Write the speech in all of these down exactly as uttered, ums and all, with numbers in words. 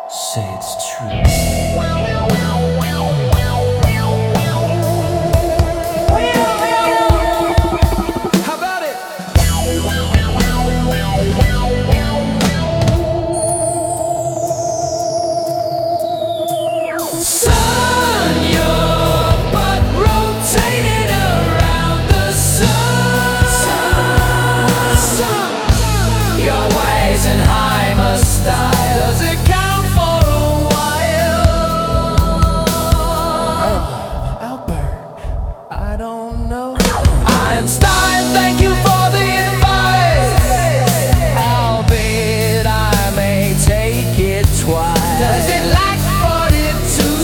Say it's true. How about it? Sun, your butt rotated around the sun. Sun, your ways and Heimer style. Does it count for a while? Albert, I don't know. Einstein, thank you for the invite. Albeit I may take it twice. Does it like forty-two?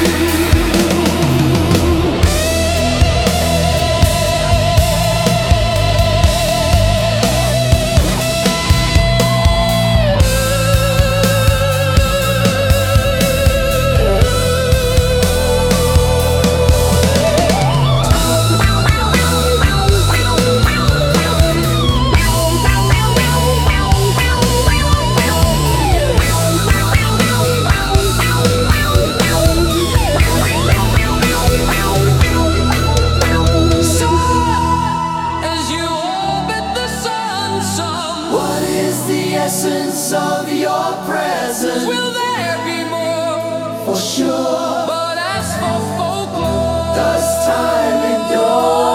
As you orbit the sun, some what is the essence of your presence? Will there be more? For sure. But as for folklore, does time endure?